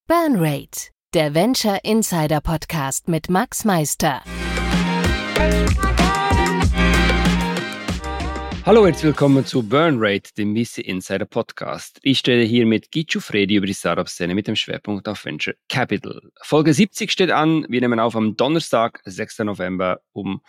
Burnrate, der Venture Insider Podcast mit Max Meister. Hallo, herzlich willkommen zu Burnrate, dem VC Insider Podcast. Ich stelle hier mit Gichu Fredi über die Startup-Szene mit dem Schwerpunkt auf Venture Capital. Folge 70 steht an. Wir nehmen auf am Donnerstag, 6. November um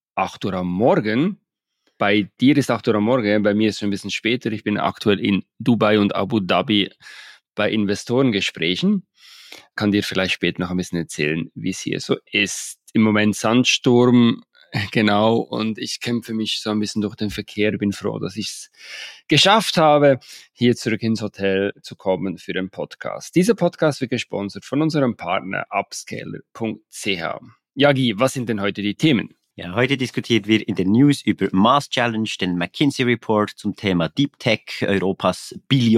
8 Uhr am Morgen. Bei dir ist 8 Uhr am Morgen, bei mir ist es schon ein bisschen später. Ich bin aktuell in Dubai und Abu Dhabi bei Investorengesprächen. Kann dir vielleicht später noch ein bisschen erzählen, wie es hier so ist. Im Moment Sandsturm, genau, und ich kämpfe mich so ein bisschen durch den Verkehr. Bin froh, dass ich es geschafft habe, hier zurück ins Hotel zu kommen für den Podcast. Dieser Podcast wird gesponsert von unserem Partner Upscaler.ch. Jagi, was sind denn heute die Themen? Ja, heute diskutiert wir in den News über Mass Challenge, den McKinsey Report zum Thema Deep Tech, Europas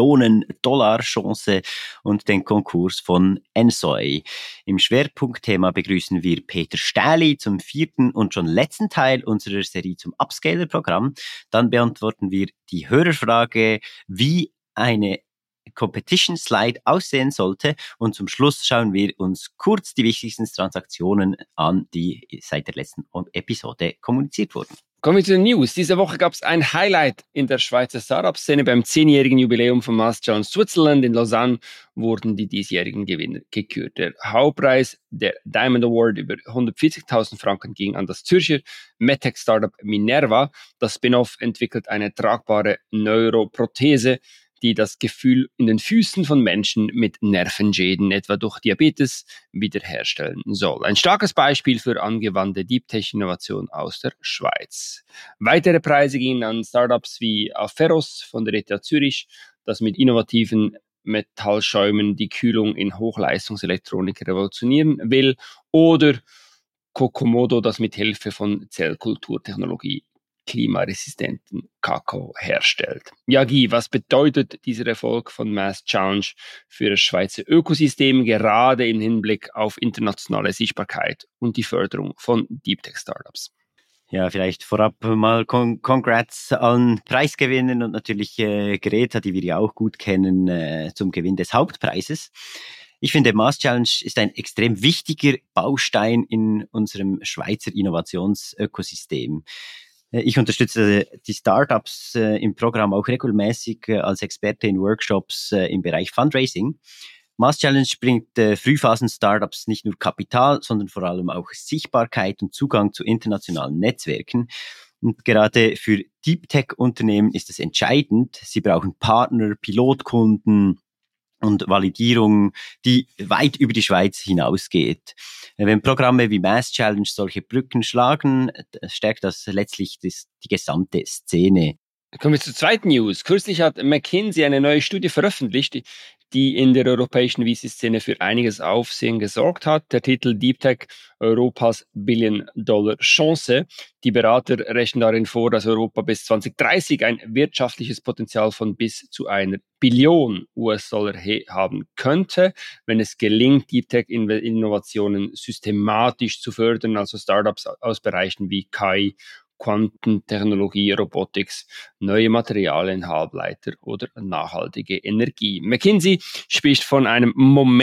Billionen-Dollar-Chance und den Konkurs von Ensoi. Im Schwerpunktthema begrüßen wir Peter Stähli zum 4. und schon letzten Teil unserer Serie zum Upscaler-Programm. Dann beantworten wir die Hörerfrage, wie eine Competition Slide aussehen sollte, und zum Schluss schauen wir uns kurz die wichtigsten Transaktionen an, die seit der letzten Episode kommuniziert wurden. Kommen wir zu den News. Diese Woche gab es ein Highlight in der Schweizer Startup-Szene. Beim 10-jährigen Jubiläum von Mass Challenge Switzerland in Lausanne wurden die diesjährigen Gewinner gekürt. Der Hauptpreis, der Diamond Award über 140.000 Franken, ging an das Zürcher MedTech-Startup Minerva. Das Spin-off entwickelt eine tragbare Neuroprothese, die das Gefühl in den Füßen von Menschen mit Nervenschäden, etwa durch Diabetes, wiederherstellen soll. Ein starkes Beispiel für angewandte Deep-Tech-Innovation aus der Schweiz. Weitere Preise gingen an Startups wie Aferos von der ETH Zürich, das mit innovativen Metallschäumen die Kühlung in Hochleistungselektronik revolutionieren will, oder Kokomodo, das mit Hilfe von Zellkulturtechnologie klimaresistenten Kakao herstellt. Jagi, was bedeutet dieser Erfolg von Mass Challenge für das Schweizer Ökosystem, gerade im Hinblick auf internationale Sichtbarkeit und die Förderung von Deep Tech Startups? Ja, vielleicht vorab mal Congrats allen Preisgewinnern und natürlich Greta, die wir ja auch gut kennen, zum Gewinn des Hauptpreises. Ich finde, Mass Challenge ist ein extrem wichtiger Baustein in unserem Schweizer Innovationsökosystem. Ich unterstütze die Startups im Programm auch regelmäßig als Experte in Workshops im Bereich Fundraising. Mass Challenge bringt Frühphasen-Startups nicht nur Kapital, sondern vor allem auch Sichtbarkeit und Zugang zu internationalen Netzwerken. Und gerade für Deep Tech-Unternehmen ist es entscheidend. Sie brauchen Partner, Pilotkunden und Validierung, die weit über die Schweiz hinausgeht. Wenn Programme wie Mass Challenge solche Brücken schlagen, stärkt das letztlich die gesamte Szene. Kommen wir zur zweiten News. Kürzlich hat McKinsey eine neue Studie veröffentlicht, die in der europäischen VC-Szene für einiges Aufsehen gesorgt hat. Der Titel Deep Tech, Europas Billion-Dollar-Chance. Die Berater rechnen darin vor, dass Europa bis 2030 ein wirtschaftliches Potenzial von bis zu 1 Billion US-Dollar haben könnte, wenn es gelingt, Deep Tech-Innovationen systematisch zu fördern, also Startups aus Bereichen wie KI, Quantentechnologie, Robotics, neue Materialien, Halbleiter oder nachhaltige Energie. McKinsey spricht von einem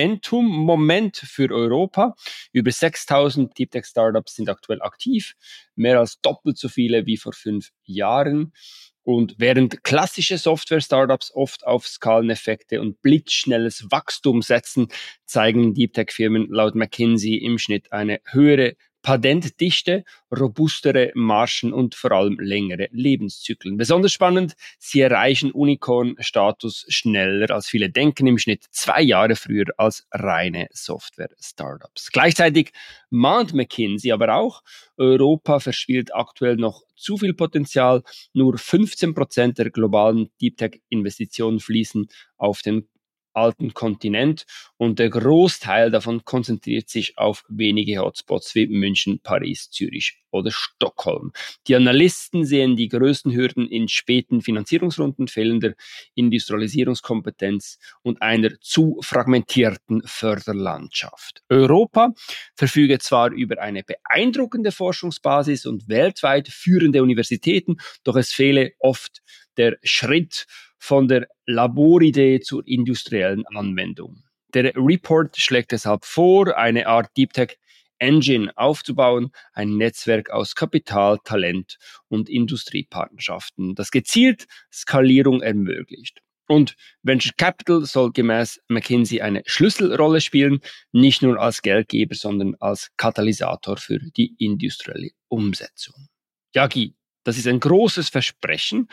Moment für Europa. Über 6.000 Deep Tech Startups sind aktuell aktiv, mehr als doppelt so viele wie vor 5 Jahren. Und während klassische Software-Startups oft auf Skaleneffekte und blitzschnelles Wachstum setzen, zeigen Deep Tech-Firmen laut McKinsey im Schnitt eine höhere Patentdichte, robustere Margen und vor allem längere Lebenszyklen. Besonders spannend, sie erreichen Unicorn-Status schneller als viele denken, im Schnitt 2 Jahre früher als reine Software-Startups. Gleichzeitig mahnt McKinsey aber auch, Europa verspielt aktuell noch zu viel Potenzial. Nur 15% der globalen Deep Tech-Investitionen fließen auf den alten Kontinent und der Großteil davon konzentriert sich auf wenige Hotspots wie München, Paris, Zürich oder Stockholm. Die Analysten sehen die größten Hürden in späten Finanzierungsrunden, fehlender Industrialisierungskompetenz und einer zu fragmentierten Förderlandschaft. Europa verfüge zwar über eine beeindruckende Forschungsbasis und weltweit führende Universitäten, doch es fehle oft der Schritt von der Laboridee zur industriellen Anwendung. Der Report schlägt deshalb vor, eine Art Deep Tech Engine aufzubauen, ein Netzwerk aus Kapital, Talent und Industriepartnerschaften, das gezielt Skalierung ermöglicht. Und Venture Capital soll gemäß McKinsey eine Schlüsselrolle spielen, nicht nur als Geldgeber, sondern als Katalysator für die industrielle Umsetzung. Ja, Guy, das ist ein großes Versprechen,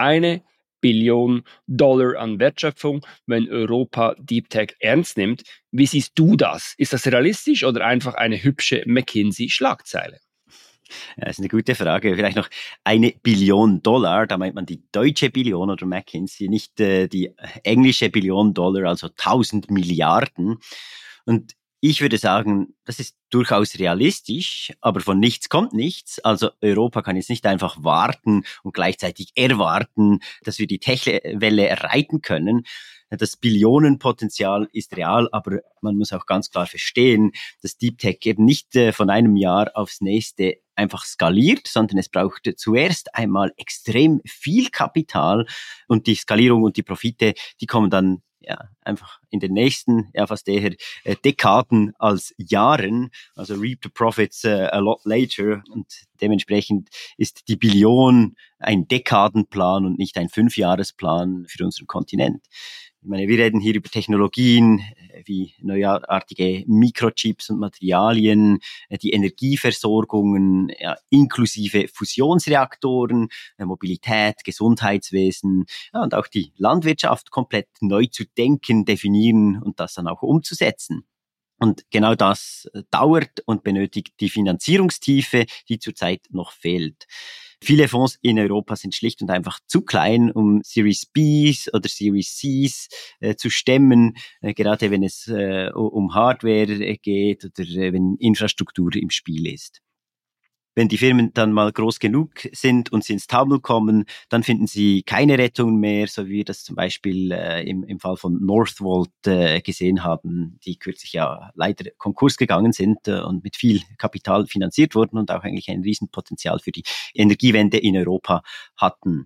$1 Billion an Wertschöpfung, wenn Europa Deep Tech ernst nimmt. Wie siehst du das? Ist das realistisch oder einfach eine hübsche McKinsey-Schlagzeile? Ja, das ist eine gute Frage. Vielleicht noch $1 Billion, da meint man die deutsche Billion oder McKinsey, nicht die englische $1 Billion, also 1000 Milliarden. Und ich würde sagen, das ist durchaus realistisch, aber von nichts kommt nichts. Also Europa kann jetzt nicht einfach warten und gleichzeitig erwarten, dass wir die Tech-Welle reiten können. Das Billionenpotenzial ist real, aber man muss auch ganz klar verstehen, dass Deep Tech eben nicht von einem Jahr aufs nächste einfach skaliert, sondern es braucht zuerst einmal extrem viel Kapital und die Skalierung und die Profite, die kommen dann einfach in den nächsten, fast eher Dekaden als Jahren, also reap the profits a lot later, und dementsprechend ist die Billion ein Dekadenplan und nicht ein 5-Jahresplan für unseren Kontinent. Ich meine, wir reden hier über Technologien wie neuartige Mikrochips und Materialien, die Energieversorgungen, inklusive Fusionsreaktoren, Mobilität, Gesundheitswesen, und auch die Landwirtschaft komplett neu zu denken, definieren und das dann auch umzusetzen. Und genau das dauert und benötigt die Finanzierungstiefe, die zurzeit noch fehlt. Viele Fonds in Europa sind schlicht und einfach zu klein, um Series Bs oder Series Cs zu stemmen, gerade wenn es um Hardware geht oder wenn Infrastruktur im Spiel ist. Wenn die Firmen dann mal groß genug sind und sie ins Taumel kommen, dann finden sie keine Rettung mehr, so wie wir das zum Beispiel im Fall von Northvolt gesehen haben, die kürzlich ja leider Konkurs gegangen sind und mit viel Kapital finanziert wurden und auch eigentlich ein Riesenpotenzial für die Energiewende in Europa hatten.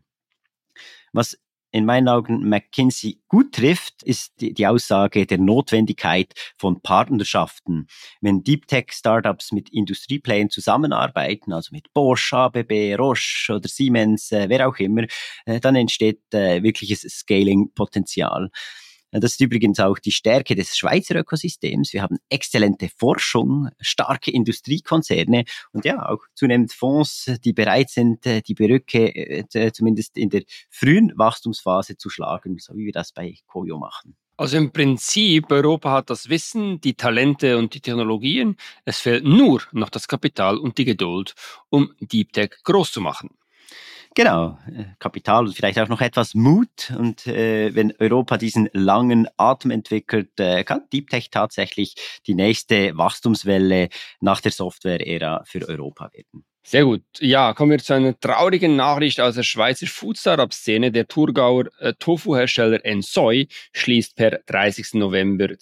Was in meinen Augen McKinsey gut trifft, ist die Aussage der Notwendigkeit von Partnerschaften. Wenn Deep Tech Startups mit Industrieplayern zusammenarbeiten, also mit Bosch, ABB, Roche oder Siemens, wer auch immer, dann entsteht wirkliches Scaling-Potenzial. Das ist übrigens auch die Stärke des Schweizer Ökosystems. Wir haben exzellente Forschung, starke Industriekonzerne und auch zunehmend Fonds, die bereit sind, die Brücke zumindest in der frühen Wachstumsphase zu schlagen, so wie wir das bei Coio machen. Also im Prinzip, Europa hat das Wissen, die Talente und die Technologien. Es fehlt nur noch das Kapital und die Geduld, um Deep Tech groß zu machen. Genau, Kapital und vielleicht auch noch etwas Mut. Und wenn Europa diesen langen Atem entwickelt, kann Deep Tech tatsächlich die nächste Wachstumswelle nach der Software-Ära für Europa werden. Sehr gut. Ja, kommen wir zu einer traurigen Nachricht aus der Schweizer Food-Startup-Szene. Der Thurgauer Tofu-Hersteller Ensoy schließt per 30. November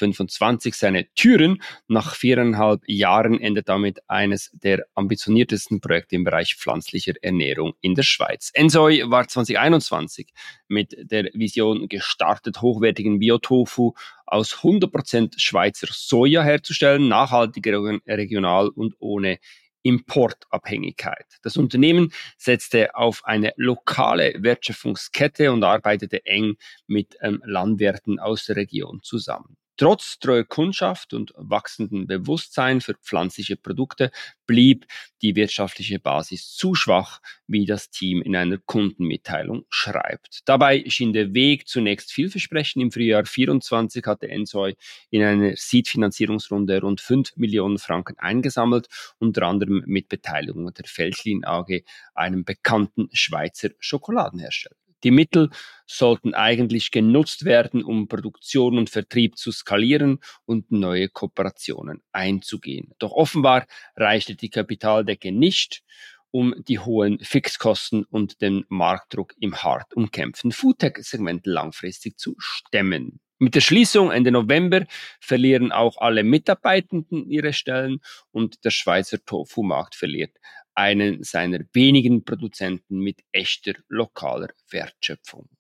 2025 seine Türen. Nach 4,5 Jahren endet damit eines der ambitioniertesten Projekte im Bereich pflanzlicher Ernährung in der Schweiz. Ensoy war 2021 mit der Vision gestartet, hochwertigen Biotofu aus 100% Schweizer Soja herzustellen, nachhaltig, regional und ohne Importabhängigkeit. Das Unternehmen setzte auf eine lokale Wertschöpfungskette und arbeitete eng mit Landwirten aus der Region zusammen. Trotz treuer Kundschaft und wachsendem Bewusstsein für pflanzliche Produkte blieb die wirtschaftliche Basis zu schwach, wie das Team in einer Kundenmitteilung schreibt. Dabei schien der Weg zunächst vielversprechend. Im Frühjahr 2024 hatte Ensoy in einer Seed-Finanzierungsrunde rund 5 Millionen Franken eingesammelt, unter anderem mit Beteiligung der Veltlin AG, einem bekannten Schweizer Schokoladenhersteller. Die Mittel sollten eigentlich genutzt werden, um Produktion und Vertrieb zu skalieren und neue Kooperationen einzugehen. Doch offenbar reichte die Kapitaldecke nicht, um die hohen Fixkosten und den Marktdruck im hart umkämpften Foodtech-Segment langfristig zu stemmen. Mit der Schließung Ende November verlieren auch alle Mitarbeitenden ihre Stellen und der Schweizer Tofu-Markt verliert einen seiner wenigen Produzenten mit echter lokaler Wertschöpfung.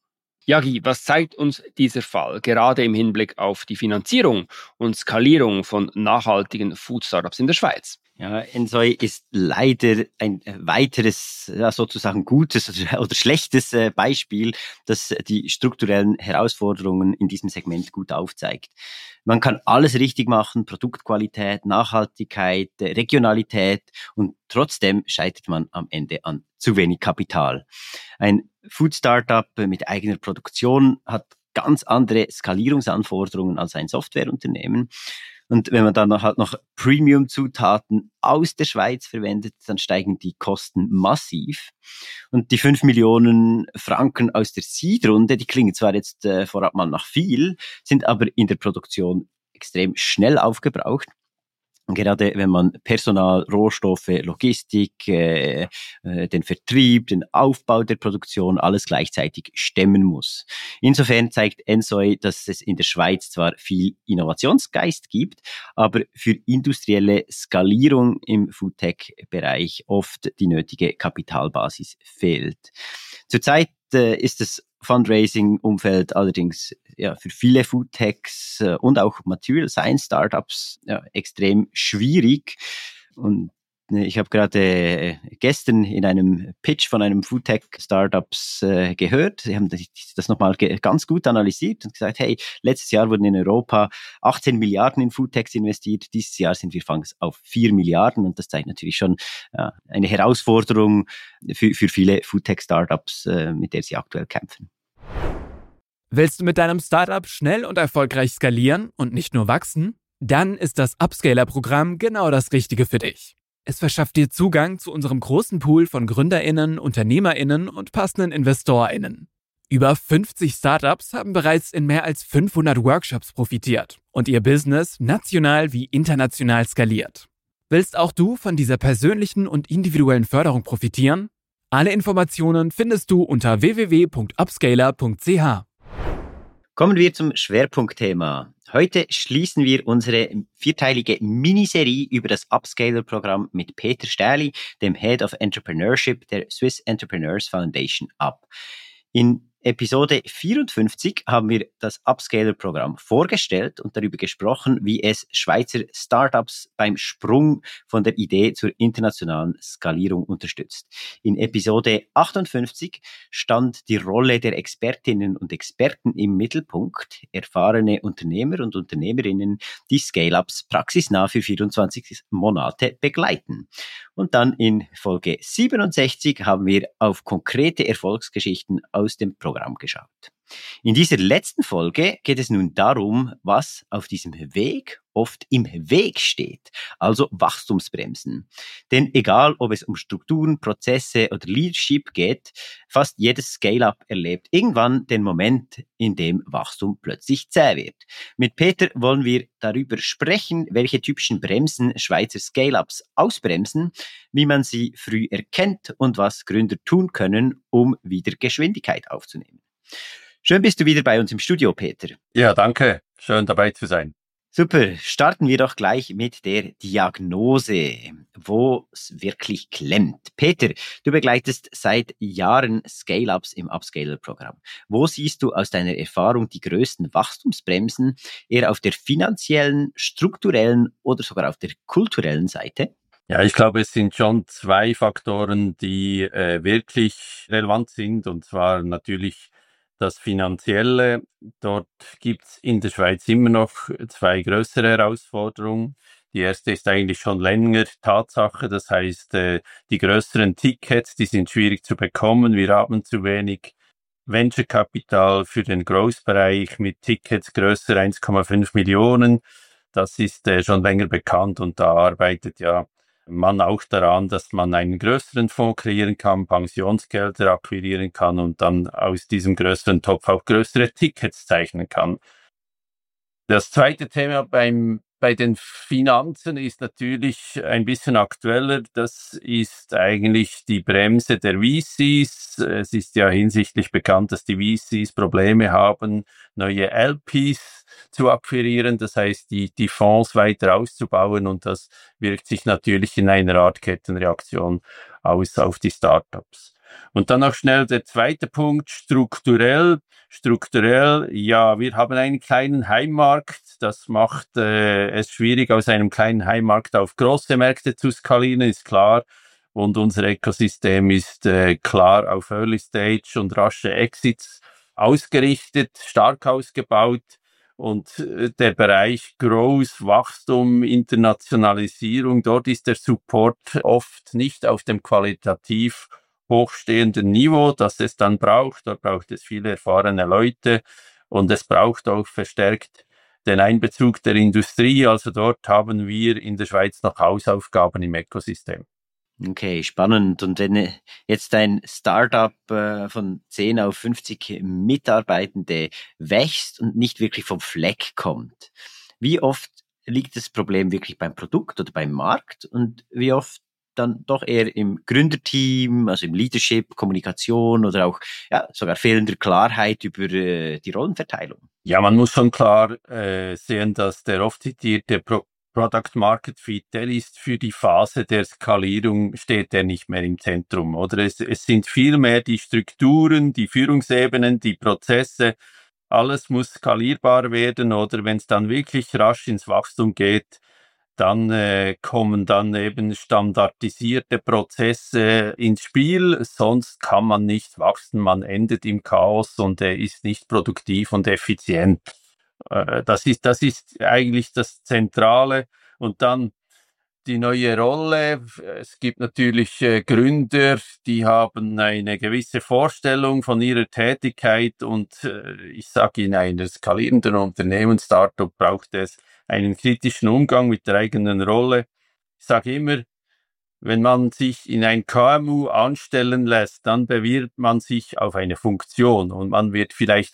Ja, Guy, was zeigt uns dieser Fall, gerade im Hinblick auf die Finanzierung und Skalierung von nachhaltigen Food-Startups in der Schweiz? Ja, Ensoy ist leider ein weiteres, ja, sozusagen gutes oder schlechtes Beispiel, das die strukturellen Herausforderungen in diesem Segment gut aufzeigt. Man kann alles richtig machen, Produktqualität, Nachhaltigkeit, Regionalität, und trotzdem scheitert man am Ende an zu wenig Kapital. Ein Food-Startup mit eigener Produktion hat ganz andere Skalierungsanforderungen als ein Softwareunternehmen. Und wenn man dann halt noch Premium-Zutaten aus der Schweiz verwendet, dann steigen die Kosten massiv. Und die 5 Millionen Franken aus der Seed-Runde, die klingen zwar jetzt vorab mal nach viel, sind aber in der Produktion extrem schnell aufgebraucht. Gerade wenn man Personal, Rohstoffe, Logistik, den Vertrieb, den Aufbau der Produktion, alles gleichzeitig stemmen muss. Insofern zeigt Ensoy, dass es in der Schweiz zwar viel Innovationsgeist gibt, aber für industrielle Skalierung im Foodtech-Bereich oft die nötige Kapitalbasis fehlt. Zurzeit ist das Fundraising-Umfeld allerdings ja für viele Foodtechs und auch Material Science Startups ja, extrem schwierig. Und ich habe gerade gestern in einem Pitch von einem Foodtech-Startups gehört. Sie haben das nochmal ganz gut analysiert und gesagt, hey, letztes Jahr wurden in Europa 18 Milliarden in Foodtechs investiert. Dieses Jahr sind wir fast auf 4 Milliarden. Und das zeigt natürlich schon eine Herausforderung für viele Foodtech-Startups, mit der sie aktuell kämpfen. Willst du mit deinem Startup schnell und erfolgreich skalieren und nicht nur wachsen? Dann ist das Upscaler-Programm genau das Richtige für dich. Es verschafft dir Zugang zu unserem großen Pool von GründerInnen, UnternehmerInnen und passenden InvestorInnen. Über 50 Startups haben bereits in mehr als 500 Workshops profitiert und ihr Business national wie international skaliert. Willst auch du von dieser persönlichen und individuellen Förderung profitieren? Alle Informationen findest du unter www.upscaler.ch. Kommen wir zum Schwerpunktthema. Heute schließen wir unsere 4-teilige Miniserie über das Upscaler-Programm mit Peter Stähli, dem Head of Entrepreneurship der Swiss Entrepreneurs Foundation, ab. In Episode 54 haben wir das Upscaler-Programm vorgestellt und darüber gesprochen, wie es Schweizer Startups beim Sprung von der Idee zur internationalen Skalierung unterstützt. In Episode 58 stand die Rolle der Expertinnen und Experten im Mittelpunkt, erfahrene Unternehmer und Unternehmerinnen, die Scale-Ups praxisnah für 24 Monate begleiten. Und dann in Folge 67 haben wir auf konkrete Erfolgsgeschichten aus dem Programm geschaut. In dieser letzten Folge geht es nun darum, was auf diesem Weg oft im Weg steht, also Wachstumsbremsen. Denn egal, ob es um Strukturen, Prozesse oder Leadership geht, fast jedes Scale-Up erlebt irgendwann den Moment, in dem Wachstum plötzlich zäh wird. Mit Peter wollen wir darüber sprechen, welche typischen Bremsen Schweizer Scale-Ups ausbremsen, wie man sie früh erkennt und was Gründer tun können, um wieder Geschwindigkeit aufzunehmen. Schön bist du wieder bei uns im Studio, Peter. Ja, danke. Schön dabei zu sein. Super, starten wir doch gleich mit der Diagnose, wo es wirklich klemmt. Peter, du begleitest seit Jahren Scale-Ups im Upscaler-Programm. Wo siehst du aus deiner Erfahrung die größten Wachstumsbremsen, eher auf der finanziellen, strukturellen oder sogar auf der kulturellen Seite? Ja, ich glaube, es sind schon 2 Faktoren, die wirklich relevant sind, und zwar natürlich das Finanzielle. Dort gibt's in der Schweiz immer noch 2 größere Herausforderungen. Die erste ist eigentlich schon länger Tatsache. Das heißt, die größeren Tickets, die sind schwierig zu bekommen. Wir haben zu wenig Venture-Kapital für den Growth-Bereich mit Tickets größer 1,5 Millionen. Das ist schon länger bekannt, und da arbeitet ja man auch daran, dass man einen größeren Fonds kreieren kann, Pensionsgelder akquirieren kann und dann aus diesem größeren Topf auch größere Tickets zeichnen kann. Das zweite Thema bei den Finanzen ist natürlich ein bisschen aktueller. Das ist eigentlich die Bremse der VCs. Es ist ja hinsichtlich bekannt, dass die VCs Probleme haben, neue LPs zu akquirieren. Das heißt, die Fonds weiter auszubauen, und das wirkt sich natürlich in einer Art Kettenreaktion aus auf die Startups. Und dann noch schnell der zweite Punkt, strukturell. Strukturell, ja, wir haben einen kleinen Heimmarkt. Das macht es schwierig, aus einem kleinen Heimmarkt auf große Märkte zu skalieren, ist klar. Und unser Ökosystem ist klar auf Early Stage und rasche Exits ausgerichtet, stark ausgebaut. Und der Bereich Growth, Wachstum, Internationalisierung, dort ist der Support oft nicht auf dem qualitativ hochstehenden Niveau, das es dann braucht. Dort braucht es viele erfahrene Leute und es braucht auch verstärkt den Einbezug der Industrie. Also dort haben wir in der Schweiz noch Hausaufgaben im Ökosystem. Okay, spannend. Und wenn jetzt ein Startup von 10 auf 50 Mitarbeitende wächst und nicht wirklich vom Fleck kommt, wie oft liegt das Problem wirklich beim Produkt oder beim Markt und wie oft dann doch eher im Gründerteam, also im Leadership, Kommunikation oder auch sogar fehlender Klarheit über die Rollenverteilung? Ja, man muss schon klar sehen, dass der oft zitierte Product Market Fit, der ist für die Phase der Skalierung, steht der nicht mehr im Zentrum, oder? Es sind vielmehr die Strukturen, die Führungsebenen, die Prozesse, alles muss skalierbar werden, oder wenn es dann wirklich rasch ins Wachstum geht, dann kommen dann eben standardisierte Prozesse ins Spiel, sonst kann man nicht wachsen, man endet im Chaos und ist nicht produktiv und effizient. Das ist eigentlich das Zentrale. Und dann die neue Rolle. Es gibt natürlich Gründer, die haben eine gewisse Vorstellung von ihrer Tätigkeit und ich sage, in einer skalierenden Unternehmens-Startup braucht es einen kritischen Umgang mit der eigenen Rolle. Ich sage immer, wenn man sich in ein KMU anstellen lässt, dann bewirbt man sich auf eine Funktion und man wird vielleicht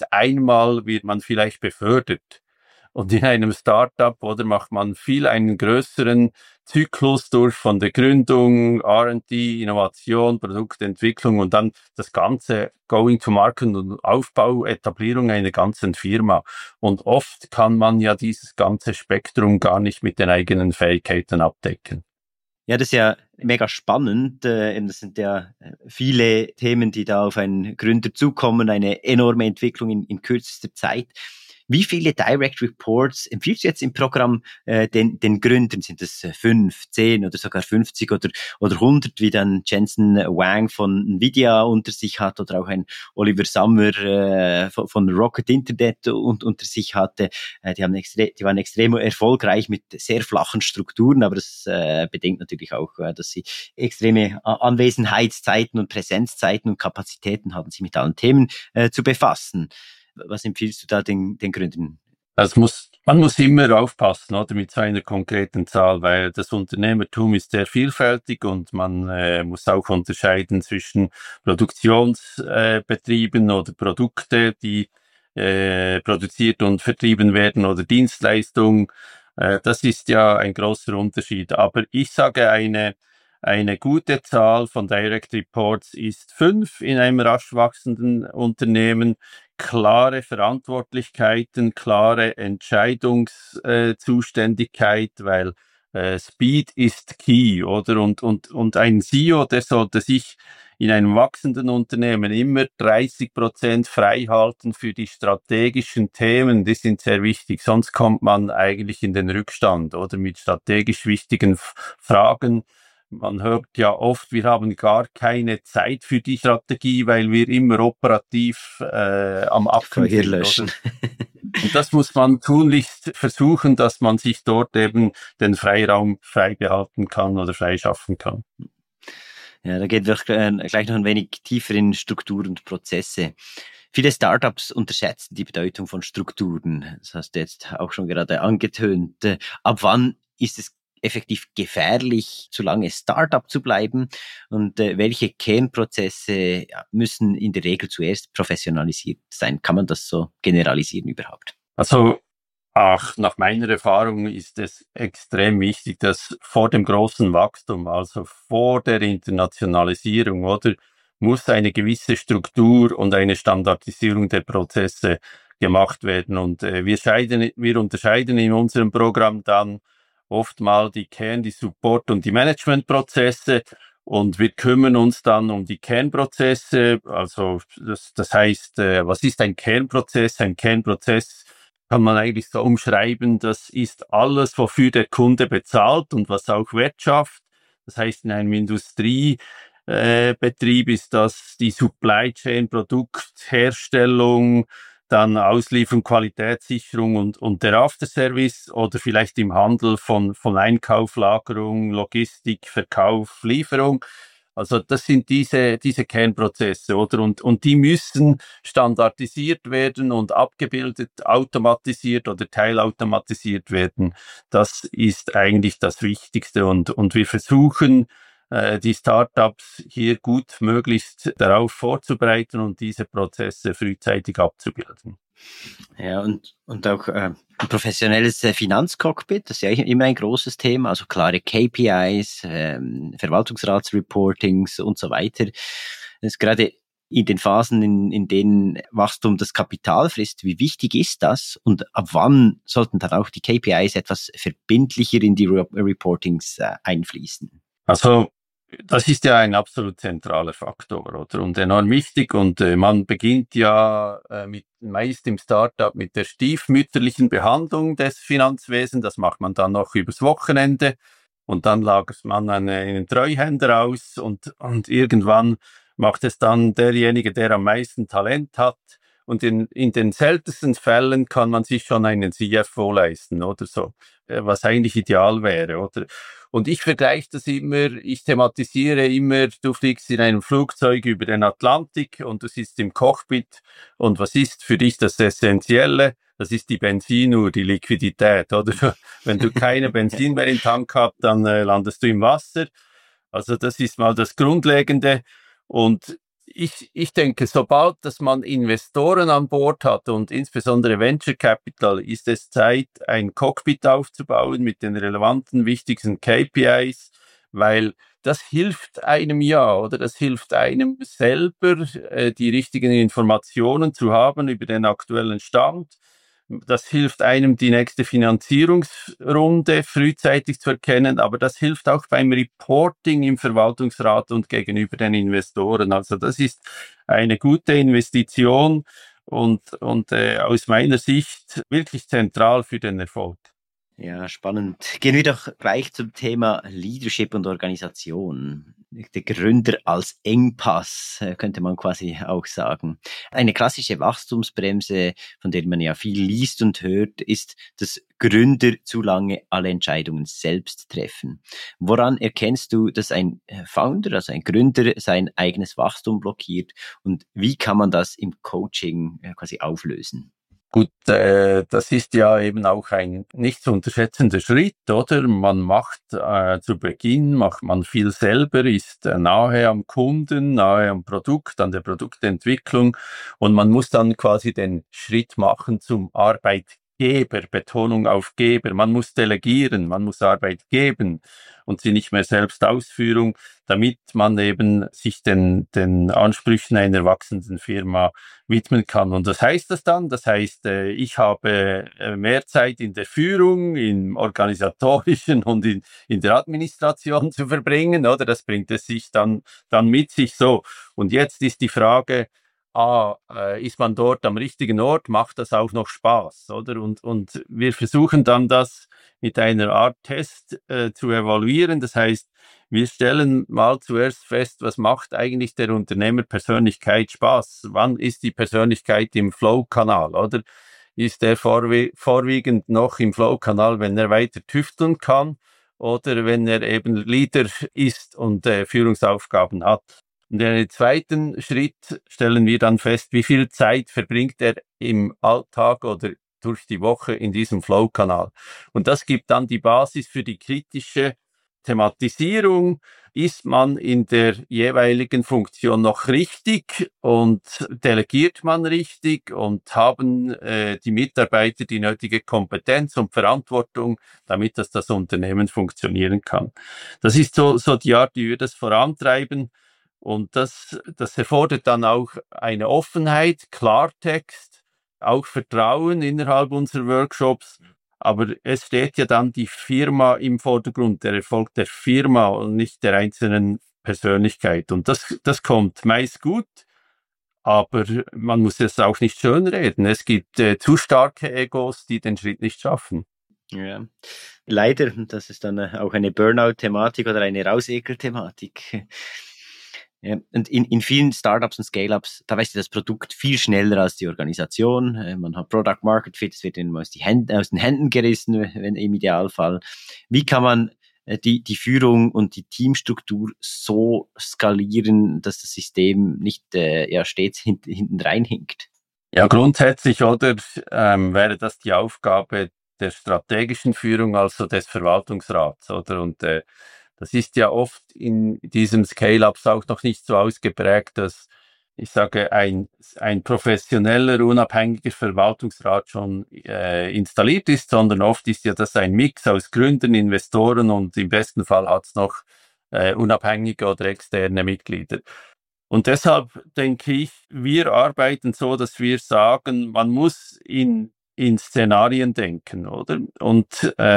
befördert. Und in einem Startup macht man viel einen größeren Zyklus durch von der Gründung, R&D, Innovation, Produktentwicklung und dann das ganze Going to Market und Aufbau, Etablierung einer ganzen Firma. Und oft kann man ja dieses ganze Spektrum gar nicht mit den eigenen Fähigkeiten abdecken. Ja, das ist ja mega spannend. Das sind ja viele Themen, die da auf einen Gründer zukommen, eine enorme Entwicklung in kürzester Zeit. Wie viele Direct Reports empfiehlst du jetzt im Programm den Gründern? Sind es 5, 10 oder sogar 50 oder 100, wie dann Jensen Huang von Nvidia unter sich hat oder auch ein Oliver Samwer von Rocket Internet unter sich hatte? Die waren extrem erfolgreich mit sehr flachen Strukturen, aber das bedingt natürlich auch, dass sie extreme Anwesenheitszeiten und Präsenzzeiten und Kapazitäten haben, sich mit allen Themen zu befassen. Was empfiehlst du da den Gründern? Man muss immer aufpassen, oder, mit so einer konkreten Zahl, weil das Unternehmertum ist sehr vielfältig und man muss auch unterscheiden zwischen Produktionsbetrieben oder Produkte, die produziert und vertrieben werden oder Dienstleistungen. Das ist ja ein großer Unterschied. Aber ich sage, eine gute Zahl von Direct Reports ist 5 in einem rasch wachsenden Unternehmen. Klare Verantwortlichkeiten, klare Entscheidungszuständigkeit, weil Speed ist key, oder? Und ein CEO, der sollte sich in einem wachsenden Unternehmen immer 30% frei halten für die strategischen Themen. Die sind sehr wichtig, sonst kommt man eigentlich in den Rückstand, oder, mit strategisch wichtigen Fragen. Man hört ja oft, wir haben gar keine Zeit für die Strategie, weil wir immer operativ am Ackern sind. Löschen. Und das muss man tunlichst versuchen, dass man sich dort eben den Freiraum frei behalten kann oder freischaffen kann. Ja, da geht wir gleich noch ein wenig tiefer in Struktur und Prozesse. Viele Startups unterschätzen die Bedeutung von Strukturen. Das hast du jetzt auch schon gerade angetönt. Ab wann ist es effektiv gefährlich, zu lange Startup zu bleiben? Und welche Kernprozesse müssen in der Regel zuerst professionalisiert sein? Kann man das so generalisieren überhaupt? Also, nach meiner Erfahrung ist es extrem wichtig, dass vor dem großen Wachstum, also vor der Internationalisierung, oder, muss eine gewisse Struktur und eine Standardisierung der Prozesse gemacht werden. Und wir unterscheiden in unserem Programm dann oft mal die Support- und die Managementprozesse Und wir kümmern uns dann um die Kernprozesse. Also das heißt, was ist ein Kernprozess? Ein Kernprozess kann man eigentlich so umschreiben, das ist alles, wofür der Kunde bezahlt und was auch Wert schafft. Das heißt, in einem Industriebetrieb ist das die Supply Chain, Produktherstellung, dann Auslieferung, Qualitätssicherung und der Afterservice oder vielleicht im Handel von Einkauf, Lagerung, Logistik, Verkauf, Lieferung. Also das sind diese Kernprozesse, oder? Und die müssen standardisiert werden und abgebildet, automatisiert oder teilautomatisiert werden. Das ist eigentlich das Wichtigste und wir versuchen, die Startups hier gut möglichst darauf vorzubereiten und diese Prozesse frühzeitig abzubilden. Ja, und auch ein professionelles Finanzcockpit, das ist ja immer ein großes Thema, also klare KPIs, Verwaltungsratsreportings und so weiter. Das ist gerade in den Phasen, in denen Wachstum das Kapital frisst, wie wichtig ist das und ab wann sollten dann auch die KPIs etwas verbindlicher in die Reportings einfließen? Also das ist ja ein absolut zentraler Faktor, oder? Und enorm wichtig. Und man beginnt ja meist im Startup mit der stiefmütterlichen Behandlung des Finanzwesens. Das macht man dann noch übers Wochenende. Und dann lagert man einen Treuhänder aus und irgendwann macht es dann derjenige, der am meisten Talent hat. Und in den seltensten Fällen kann man sich schon einen CFO leisten oder so, was eigentlich ideal wäre, oder? Und ich vergleiche das immer, ich thematisiere immer, du fliegst in einem Flugzeug über den Atlantik und du sitzt im Cockpit und was ist für dich das Essentielle? Das ist die Benzinuhr, die Liquidität, oder? Wenn du keine Benzin mehr im Tank hast, dann landest du im Wasser. Also das ist mal das Grundlegende. Und ich denke, sobald dass man Investoren an Bord hat und insbesondere Venture Capital, ist es Zeit, ein Cockpit aufzubauen mit den relevanten, wichtigsten KPIs, weil das hilft einem ja, oder das hilft einem selber, die richtigen Informationen zu haben über den aktuellen Stand. Das hilft einem, die nächste Finanzierungsrunde frühzeitig zu erkennen, aber das hilft auch beim Reporting im Verwaltungsrat und gegenüber den Investoren. Also das ist eine gute Investition und aus meiner Sicht wirklich zentral für den Erfolg. Ja, spannend. Gehen wir doch gleich zum Thema Leadership und Organisation. Der Gründer als Engpass, könnte man quasi auch sagen. Eine klassische Wachstumsbremse, von der man ja viel liest und hört, ist, dass Gründer zu lange alle Entscheidungen selbst treffen. Woran erkennst du, dass ein Founder, also ein Gründer, sein eigenes Wachstum blockiert und wie kann man das im Coaching quasi auflösen? Gut, das ist ja eben auch ein nicht zu unterschätzender Schritt, oder? Man macht zu Beginn macht man viel selber, ist nahe am Kunden, nahe am Produkt, an der Produktentwicklung und man muss dann quasi den Schritt machen zum Arbeitgeber, Betonung auf Geber. Man muss delegieren, man muss Arbeit geben und sie nicht mehr selbst Ausführung, damit man eben sich den Ansprüchen einer wachsenden Firma widmen kann. Und was heißt das dann? Das heißt, ich habe mehr Zeit in der Führung, im Organisatorischen und in der Administration zu verbringen, oder? Das bringt es sich dann mit sich so. Und jetzt ist die Frage, ist man dort am richtigen Ort? Macht das auch noch Spaß, oder? Und wir versuchen dann das mit einer Art Test zu evaluieren. Das heißt, wir stellen mal zuerst fest, was macht eigentlich der Unternehmerpersönlichkeit Spaß? Wann ist die Persönlichkeit im Flow-Kanal, oder? Ist er vorwiegend noch im Flow-Kanal, wenn er weiter tüfteln kann oder wenn er eben Leader ist und Führungsaufgaben hat? Und in einem zweiten Schritt stellen wir dann fest, wie viel Zeit verbringt er im Alltag oder durch die Woche in diesem Flow-Kanal. Und das gibt dann die Basis für die kritische Thematisierung. Ist man in der jeweiligen Funktion noch richtig und delegiert man richtig und haben die Mitarbeiter die nötige Kompetenz und Verantwortung, damit das Unternehmen funktionieren kann. Das ist so die Art, wie wir das vorantreiben. Und das erfordert dann auch eine Offenheit, Klartext, auch Vertrauen innerhalb unserer Workshops. Aber es steht ja dann die Firma im Vordergrund, der Erfolg der Firma und nicht der einzelnen Persönlichkeit. Und das kommt meist gut, aber man muss es auch nicht schönreden. Es gibt zu starke Egos, die den Schritt nicht schaffen. Ja, leider, das ist dann auch eine Burnout-Thematik oder eine Rausekel-Thematik. Ja, und in vielen Startups und Scale-Ups, da weiß das Produkt viel schneller als die Organisation. Man hat Product Market Fit, es wird ihnen aus den Händen gerissen, wenn im Idealfall. Wie kann man die Führung und die Teamstruktur so skalieren, dass das System nicht stets hinten reinhinkt? Ja, grundsätzlich wäre das die Aufgabe der strategischen Führung, also des Verwaltungsrats, oder? Und das ist ja oft in diesem Scale-Ups auch noch nicht so ausgeprägt, dass ich sage, ein professioneller, unabhängiger Verwaltungsrat schon installiert ist, sondern oft ist ja das ein Mix aus Gründern, Investoren und im besten Fall hat es noch unabhängige oder externe Mitglieder. Und deshalb denke ich, wir arbeiten so, dass wir sagen, man muss in Szenarien denken, oder? Und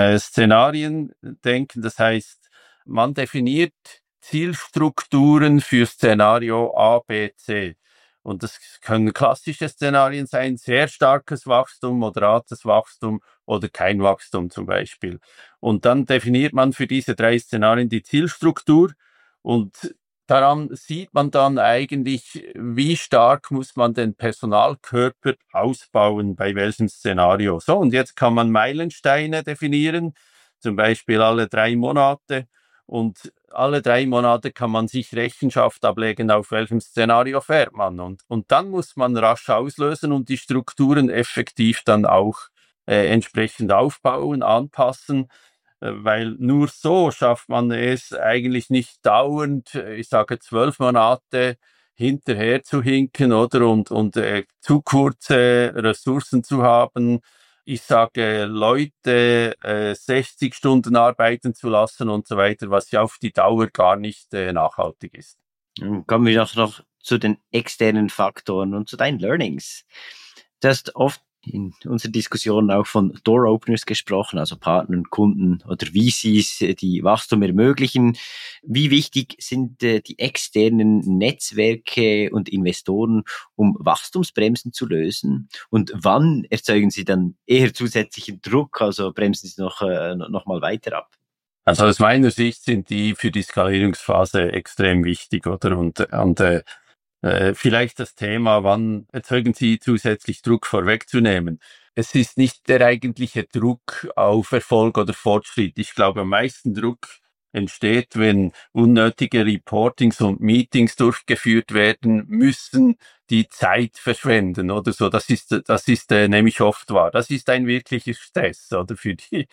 Szenarien denken, das heißt, man definiert Zielstrukturen für Szenario A, B, C. Und das können klassische Szenarien sein, sehr starkes Wachstum, moderates Wachstum oder kein Wachstum zum Beispiel. Und dann definiert man für diese 3 Szenarien die Zielstruktur und daran sieht man dann eigentlich, wie stark muss man den Personalkörper ausbauen, bei welchem Szenario. So, und jetzt kann man Meilensteine definieren, zum Beispiel alle 3 Monate. Und alle 3 Monate kann man sich Rechenschaft ablegen, auf welchem Szenario fährt man. Und dann muss man rasch auslösen und die Strukturen effektiv dann auch entsprechend aufbauen, anpassen. Weil nur so schafft man es eigentlich nicht dauernd, ich sage 12 Monate hinterher zu hinken, oder? Und zu kurze Ressourcen zu haben. Ich sage, Leute 60 Stunden arbeiten zu lassen und so weiter, was ja auf die Dauer gar nicht nachhaltig ist. Kommen wir noch zu den externen Faktoren und zu deinen Learnings. Du hast oft in unserer Diskussion auch von Door-Openers gesprochen, also Partnern, Kunden oder VCs, die Wachstum ermöglichen. Wie wichtig sind die externen Netzwerke und Investoren, um Wachstumsbremsen zu lösen? Und wann erzeugen sie dann eher zusätzlichen Druck, also bremsen sie noch mal weiter ab? Also aus meiner Sicht sind die für die Skalierungsphase extrem wichtig, oder? Und vielleicht das Thema, wann erzeugen Sie zusätzlich Druck vorwegzunehmen. Es ist nicht der eigentliche Druck auf Erfolg oder Fortschritt. Ich glaube, am meisten Druck entsteht, wenn unnötige Reportings und Meetings durchgeführt werden müssen, die Zeit verschwenden oder so. Das ist nämlich oft wahr. Das ist ein wirklicher Stress, oder, für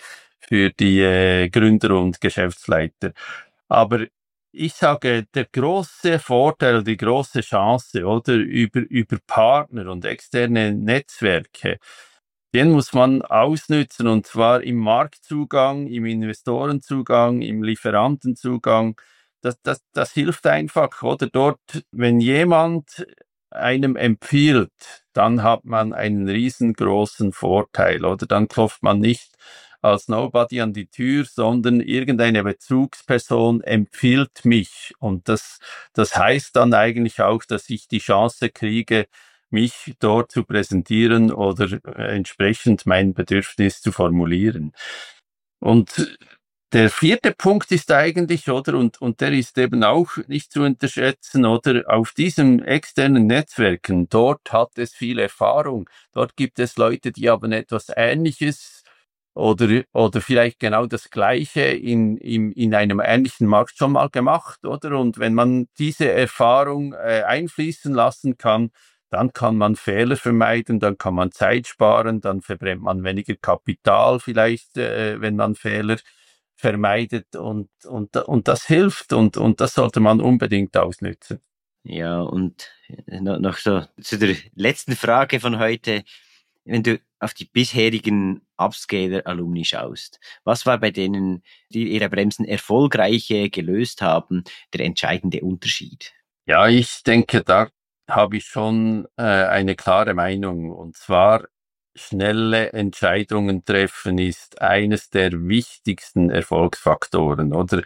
die Gründer und Geschäftsleiter. Aber ich sage, der große Vorteil, die große Chance, oder, über Partner und externe Netzwerke, den muss man ausnützen, und zwar im Marktzugang, im Investorenzugang, im Lieferantenzugang. Das hilft einfach, oder? Dort, wenn jemand einem empfiehlt, dann hat man einen riesengroßen Vorteil, oder? Dann klopft man nicht als Nobody an die Tür, sondern irgendeine Bezugsperson empfiehlt mich. Und das heißt dann eigentlich auch, dass ich die Chance kriege, mich dort zu präsentieren oder entsprechend mein Bedürfnis zu formulieren. Und der 4. Punkt ist eigentlich, oder, und der ist eben auch nicht zu unterschätzen, oder, auf diesem externen Netzwerken, dort hat es viel Erfahrung. Dort gibt es Leute, die haben etwas Ähnliches oder vielleicht genau das Gleiche in einem ähnlichen Markt schon mal gemacht, oder? Und wenn man diese Erfahrung einfließen lassen kann, dann kann man Fehler vermeiden, dann kann man Zeit sparen, dann verbrennt man weniger Kapital vielleicht, wenn man Fehler vermeidet, und das hilft, und das sollte man unbedingt ausnützen. Ja, und noch so zu der letzten Frage von heute. Wenn du auf die bisherigen Upscaler-Alumni schaust, was war bei denen, die ihre Bremsen erfolgreich gelöst haben, der entscheidende Unterschied? Ja, ich denke, da habe ich schon eine klare Meinung, und zwar: Schnelle Entscheidungen treffen ist eines der wichtigsten Erfolgsfaktoren, oder?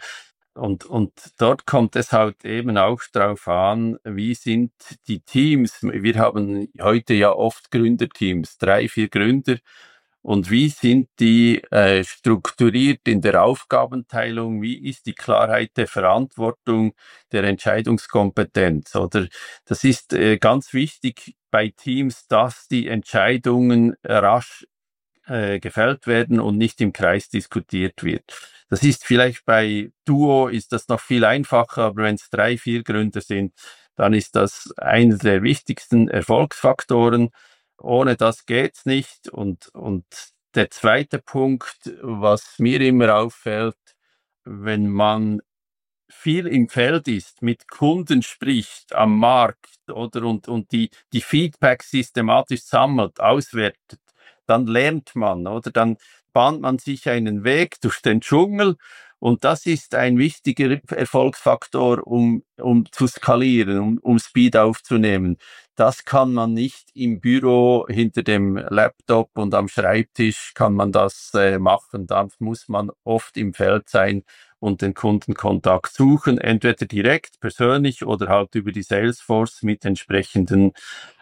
Und dort kommt es halt eben auch drauf an, wie sind die Teams. Wir haben heute ja oft Gründerteams, 3, 4 Gründer. Und wie sind die strukturiert in der Aufgabenteilung? Wie ist die Klarheit der Verantwortung, der Entscheidungskompetenz? Oder das ist ganz wichtig bei Teams, dass die Entscheidungen rasch gefällt werden und nicht im Kreis diskutiert wird. Das ist vielleicht bei Duo ist das noch viel einfacher, aber wenn es 3, 4 Gründer sind, dann ist das einer der wichtigsten Erfolgsfaktoren. Ohne das geht's nicht. Und der zweite Punkt, was mir immer auffällt, wenn man viel im Feld ist, mit Kunden spricht, am Markt, oder und die Feedback systematisch sammelt, auswertet, dann lernt man, oder dann bahnt man sich einen Weg durch den Dschungel, und das ist ein wichtiger Erfolgsfaktor, um zu skalieren, um Speed aufzunehmen. Das kann man nicht im Büro hinter dem Laptop und am Schreibtisch kann man das machen. Da muss man oft im Feld sein und den Kundenkontakt suchen, entweder direkt, persönlich oder halt über die Salesforce mit entsprechenden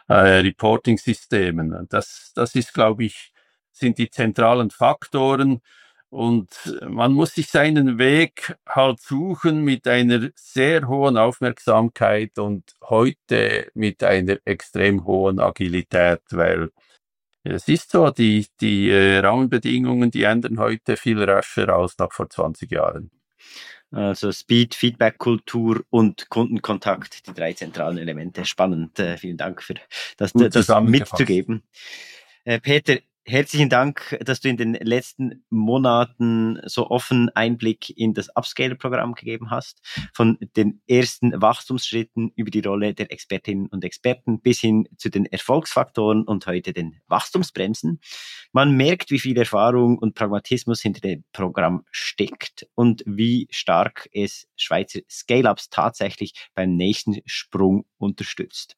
Reporting-Systemen. Das ist, glaube ich, sind die zentralen Faktoren. Und man muss sich seinen Weg halt suchen mit einer sehr hohen Aufmerksamkeit und heute mit einer extrem hohen Agilität, weil es ist so, die Rahmenbedingungen, die ändern heute viel rascher als noch vor 20 Jahren. Also Speed, Feedback-Kultur und Kundenkontakt, die 3 zentralen Elemente. Spannend. Vielen Dank für das mitzugeben. Peter, herzlichen Dank, dass du in den letzten Monaten so offen Einblick in das Upscaler-Programm gegeben hast. Von den ersten Wachstumsschritten über die Rolle der Expertinnen und Experten bis hin zu den Erfolgsfaktoren und heute den Wachstumsbremsen. Man merkt, wie viel Erfahrung und Pragmatismus hinter dem Programm steckt und wie stark es Schweizer Scale-Ups tatsächlich beim nächsten Sprung unterstützt.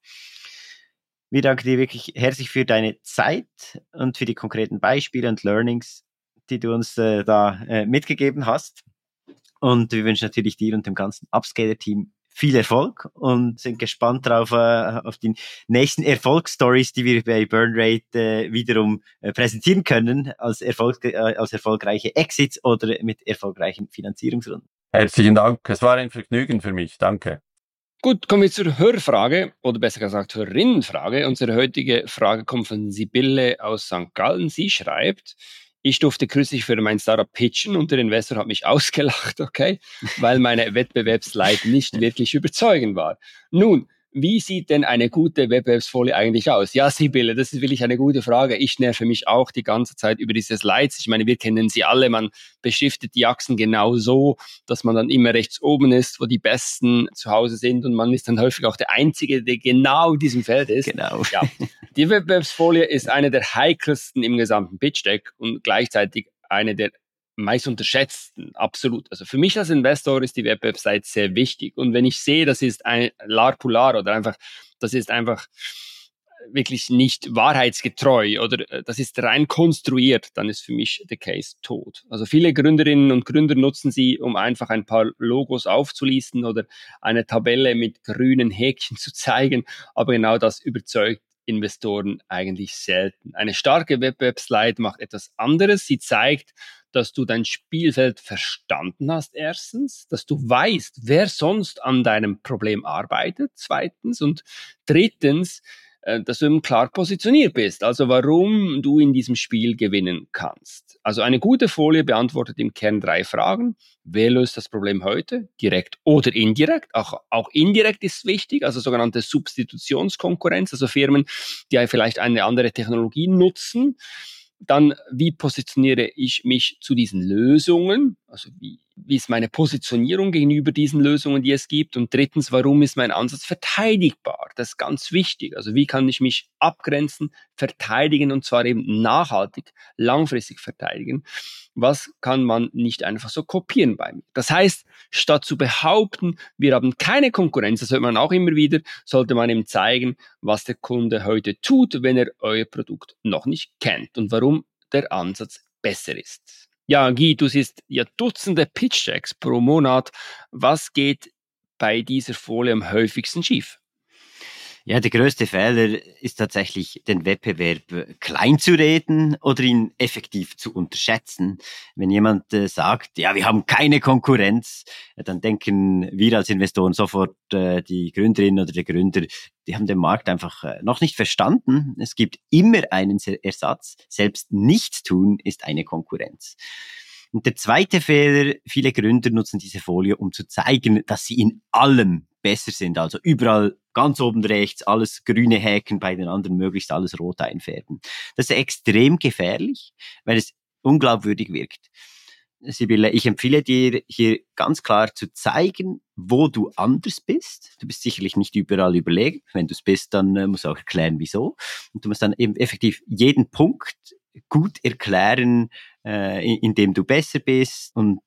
Wir danken dir wirklich herzlich für deine Zeit und für die konkreten Beispiele und Learnings, die du uns mitgegeben hast. Und wir wünschen natürlich dir und dem ganzen Upscaler-Team viel Erfolg und sind gespannt darauf, auf die nächsten Erfolgsstories, die wir bei Burnrate wiederum präsentieren können, als erfolgreiche Exits oder mit erfolgreichen Finanzierungsrunden. Herzlichen Dank. Es war ein Vergnügen für mich. Danke. Gut, kommen wir zur Hörfrage, oder besser gesagt Hörerinnenfrage. Unsere heutige Frage kommt von Sibylle aus St. Gallen. Sie schreibt: Ich durfte kürzlich für mein Startup pitchen und der Investor hat mich ausgelacht, okay, weil meine Wettbewerbsslide nicht wirklich überzeugend war. Nun, wie sieht denn eine gute Wettbewerbsfolie eigentlich aus? Ja, Sibylle, das ist wirklich eine gute Frage. Ich nerve mich auch die ganze Zeit über diese Slides. Ich meine, wir kennen sie alle. Man beschriftet die Achsen genau so, dass man dann immer rechts oben ist, wo die Besten zu Hause sind, und man ist dann häufig auch der Einzige, der genau in diesem Feld ist. Genau. Ja. Die Wettbewerbsfolie ist eine der heikelsten im gesamten Pitch-Deck und gleichzeitig eine der meist unterschätzten, absolut. Also für mich als Investor ist die Wettbewerbsseite sehr wichtig. Und wenn ich sehe, das ist ein Larpular oder einfach, das ist einfach wirklich nicht wahrheitsgetreu oder das ist rein konstruiert, dann ist für mich der Case tot. Also viele Gründerinnen und Gründer nutzen sie, um einfach ein paar Logos aufzulisten oder eine Tabelle mit grünen Häkchen zu zeigen, aber genau das überzeugt Investoren eigentlich selten. Eine starke Wettbewerbsslide macht etwas anderes. Sie zeigt, dass du dein Spielfeld verstanden hast, erstens, dass du weißt, wer sonst an deinem Problem arbeitet, zweitens, und drittens, dass du eben klar positioniert bist, also warum du in diesem Spiel gewinnen kannst. Also eine gute Folie beantwortet im Kern 3 Fragen. Wer löst das Problem heute? Direkt oder indirekt? Auch indirekt ist wichtig, also sogenannte Substitutionskonkurrenz, also Firmen, die vielleicht eine andere Technologie nutzen. Dann, wie positioniere ich mich zu diesen Lösungen? Also wie ist meine Positionierung gegenüber diesen Lösungen, die es gibt? Und drittens, warum ist mein Ansatz verteidigbar? Das ist ganz wichtig. Also wie kann ich mich abgrenzen, verteidigen, und zwar eben nachhaltig, langfristig verteidigen? Was kann man nicht einfach so kopieren bei mir? Das heißt, statt zu behaupten, wir haben keine Konkurrenz, das hört man auch immer wieder, sollte man ihm zeigen, was der Kunde heute tut, wenn er euer Produkt noch nicht kennt und warum der Ansatz besser ist. Ja, Guy, du siehst ja Dutzende Pitch-Decks pro Monat. Was geht bei dieser Folie am häufigsten schief? Ja, der größte Fehler ist tatsächlich, den Wettbewerb klein zu reden oder ihn effektiv zu unterschätzen. Wenn jemand sagt, ja, wir haben keine Konkurrenz, dann denken wir als Investoren sofort, die Gründerin oder der Gründer, die haben den Markt einfach noch nicht verstanden. Es gibt immer einen Ersatz. Selbst nichts tun ist eine Konkurrenz. Und der zweite Fehler, viele Gründer nutzen diese Folie, um zu zeigen, dass sie in allem besser sind. Also überall ganz oben rechts alles grüne Häkchen, bei den anderen möglichst alles rot einfärben. Das ist extrem gefährlich, weil es unglaubwürdig wirkt. Sibylle, ich empfehle dir hier ganz klar zu zeigen, wo du anders bist. Du bist sicherlich nicht überall überlegen. Wenn du es bist, dann musst du auch erklären, wieso. Und du musst dann eben effektiv jeden Punkt gut erklären, in dem du besser bist und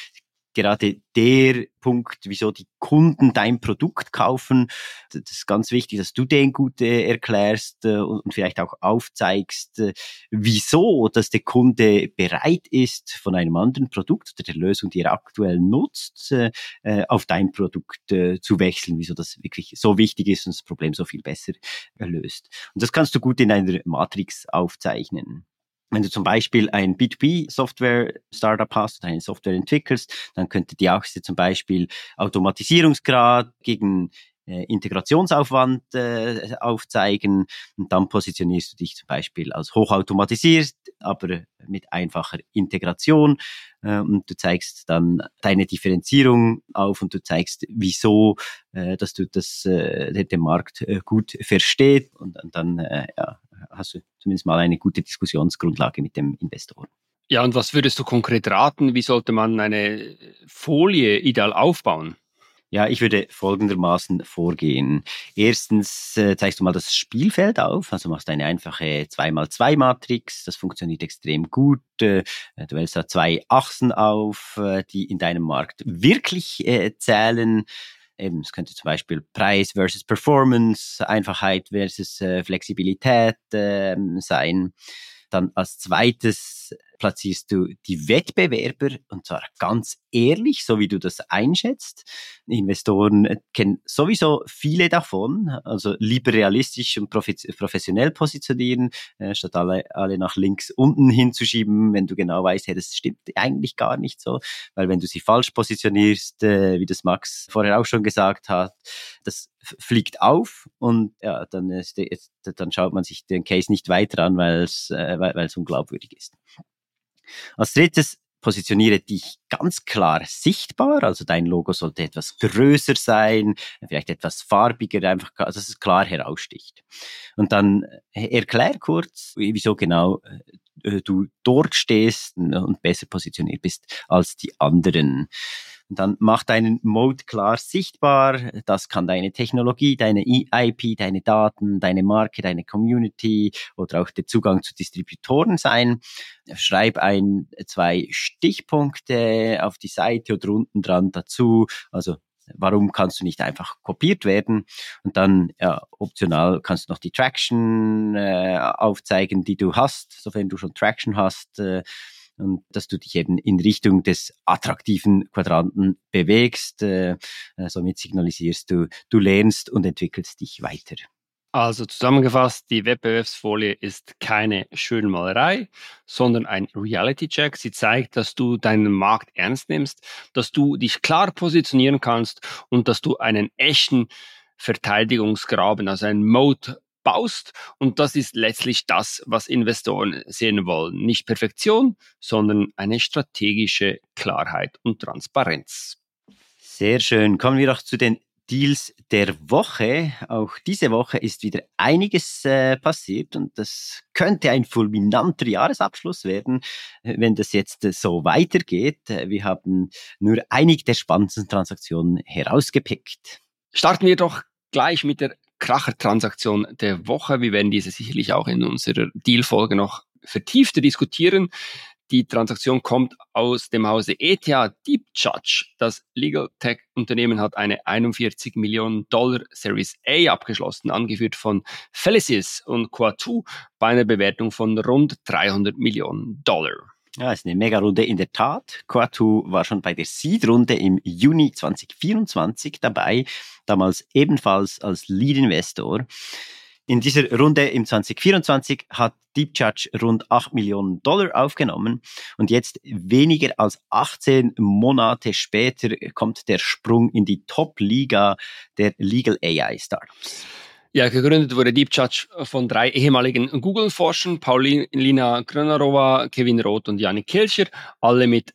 gerade der Punkt, wieso die Kunden dein Produkt kaufen, das ist ganz wichtig, dass du den gut erklärst und vielleicht auch aufzeigst, wieso, dass der Kunde bereit ist, von einem anderen Produkt oder der Lösung, die er aktuell nutzt, auf dein Produkt zu wechseln, wieso das wirklich so wichtig ist und das Problem so viel besser löst. Und das kannst du gut in einer Matrix aufzeichnen. Wenn du zum Beispiel ein B2B-Software-Startup hast oder eine Software entwickelst, dann könnte die Achse zum Beispiel Automatisierungsgrad gegen Integrationsaufwand aufzeigen und dann positionierst du dich zum Beispiel als hochautomatisiert, aber mit einfacher Integration und du zeigst dann deine Differenzierung auf und du zeigst, wieso, dass du den Markt gut versteht und dann hast du zumindest mal eine gute Diskussionsgrundlage mit dem Investor. Ja, und was würdest du konkret raten? Wie sollte man eine Folie ideal aufbauen? Ja, ich würde folgendermaßen vorgehen. Erstens zeigst du mal das Spielfeld auf, also machst eine einfache 2x2-Matrix, das funktioniert extrem gut. Du wählst da 2 Achsen auf, die in deinem Markt wirklich zählen. Eben, es könnte zum Beispiel Preis versus Performance, Einfachheit versus Flexibilität sein. Dann als zweites platzierst du die Wettbewerber und zwar ganz ehrlich, so wie du das einschätzt. Investoren kennen sowieso viele davon, also lieber realistisch und professionell positionieren, statt alle nach links unten hinzuschieben, wenn du genau weißt, hey, das stimmt eigentlich gar nicht so, weil wenn du sie falsch positionierst, wie das Max vorher auch schon gesagt hat, das fliegt auf und ja, dann schaut man sich den Case nicht weiter an, weil es unglaubwürdig ist. Als drittes positioniere dich ganz klar sichtbar, also dein Logo sollte etwas größer sein, vielleicht etwas farbiger, einfach, dass es klar heraussticht. Und dann erklär kurz, wieso genau du dort stehst und besser positioniert bist als die anderen. Und dann mach deinen Mode klar sichtbar. Das kann deine Technologie, deine IP, deine Daten, deine Marke, deine Community oder auch der Zugang zu Distributoren sein. Schreib 2 Stichpunkte auf die Seite oder unten dran dazu. Also warum kannst du nicht einfach kopiert werden? Und dann optional kannst du noch die Traction aufzeigen, die du hast, sofern du schon Traction hast. Und dass du dich eben in Richtung des attraktiven Quadranten bewegst. Somit signalisierst du lernst und entwickelst dich weiter. Also zusammengefasst, die Wettbewerbsfolie ist keine Schönmalerei, sondern ein Reality-Check. Sie zeigt, dass du deinen Markt ernst nimmst, dass du dich klar positionieren kannst und dass du einen echten Verteidigungsgraben, also einen Moat baust. Und das ist letztlich das, was Investoren sehen wollen. Nicht Perfektion, sondern eine strategische Klarheit und Transparenz. Sehr schön. Kommen wir auch zu den Deals der Woche. Auch diese Woche ist wieder einiges passiert und das könnte ein fulminanter Jahresabschluss werden, wenn das jetzt so weitergeht. Wir haben nur einige der spannendsten Transaktionen herausgepickt. Starten wir doch gleich mit der Kracher-Transaktion der Woche. Wir werden diese sicherlich auch in unserer Deal-Folge noch vertiefter diskutieren. Die Transaktion kommt aus dem Hause ETH Deep Judge. Das Legal Tech-Unternehmen hat eine $41 Millionen Series A abgeschlossen, angeführt von Felicis und Coatue bei einer Bewertung von rund $300 Millionen. Ja, ist eine Mega-Runde in der Tat. Coatue war schon bei der Seed-Runde im Juni 2024 dabei, damals ebenfalls als Lead-Investor. In dieser Runde im 2024 hat DeepJudge rund $8 Millionen aufgenommen und jetzt weniger als 18 Monate später kommt der Sprung in die Top-Liga der Legal AI-Startups. Ja, gegründet wurde DeepJudge von 3 ehemaligen Google-Forschern, Paulina Grönerova, Kevin Roth und Yannick Kilcher, alle mit